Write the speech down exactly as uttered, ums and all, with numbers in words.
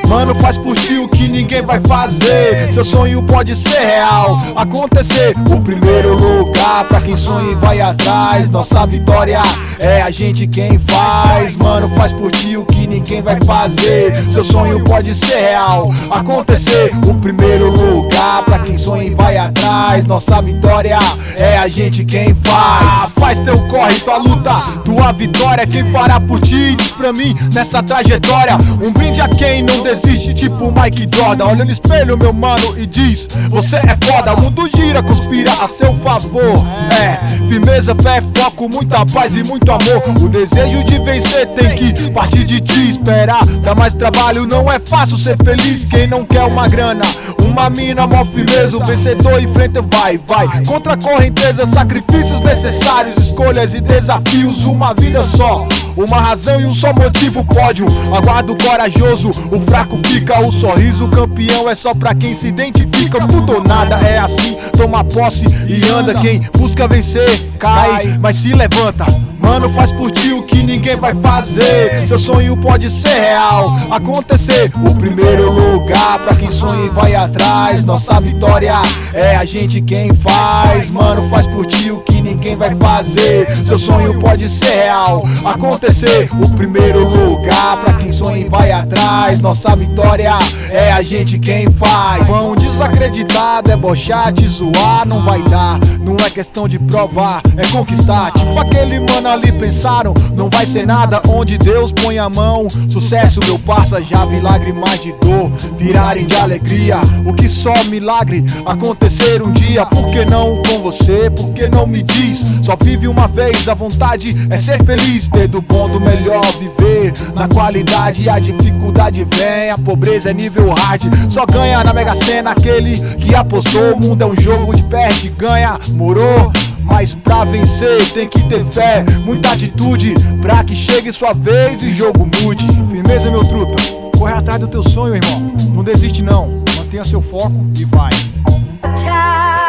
Mano, faz por ti o que ninguém vai fazer. Seu sonho pode ser real, acontecer. O primeiro lugar pra quem sonha e vai atrás. Nossa vitória é a gente quem faz. Mano, faz por ti o que ninguém vai fazer. Seu sonho pode ser real, acontecer. O primeiro lugar pra quem sonha e vai atrás. Nossa vitória é a gente quem faz. Faz teu corre, tua luta, tua vitória. Quem fará por ti, diz pra mim, nessa trajetória. Um brinde a quem não desiste, tipo Mike Jordan. Olha no espelho, meu mano, e diz: você é foda. O mundo gira, conspira a seu favor. É, firmeza, fé, foco, muita paz e muito amor. O desejo de vencer tem que partir de ti. Esperar, dá mais trabalho, não é fácil ser feliz. Quem não quer uma grana, uma mina, mó firmeza. O vencedor enfrenta, vai, vai. Contra a correnteza, sacrifícios necessários, escolhas e desafios. Uma vida só, uma razão e um só motivo. Pódio, aguardo corajoso. O fraco fica, o sorriso campeão é só pra quem se identifica. Mudou nada, é assim, toma posse e anda. Quem busca vencer, cai, mas se levanta. Mano, faz por ti o que ninguém vai fazer. Seu sonho pode ser real, acontecer. O primeiro lugar pra quem sonha e vai atrás. Nossa vitória é a gente quem faz. Mano, faz por ti o que ninguém vai fazer. Seu sonho pode ser real, acontecer. O primeiro lugar pra quem sonha e vai atrás. Nossa vitória é a gente quem faz. Vão desacreditar, debochar, te zoar, não vai dar. Não é questão de provar, é conquistar. Tipo aquele mano ali, pensaram, não vai ser nada. Onde Deus põe a mão, sucesso meu parça. Já vi lágrimas de dor virarem de alegria. O que só milagre acontecer um dia. Por que não com você? Por que não me diz? Só vive uma vez, a vontade é ser feliz. Ter do bom, do melhor, viver na qualidade. A dificuldade vem, a pobreza é nível hard. Só ganha na Mega Sena aquele que apostou. O mundo é um jogo de perde e ganha, morou? Mas pra vencer tem que ter fé, muita atitude, pra que chegue sua vez e o jogo mude. Firmeza, meu truta, corre atrás do teu sonho, irmão. Não desiste não, mantenha seu foco e vai.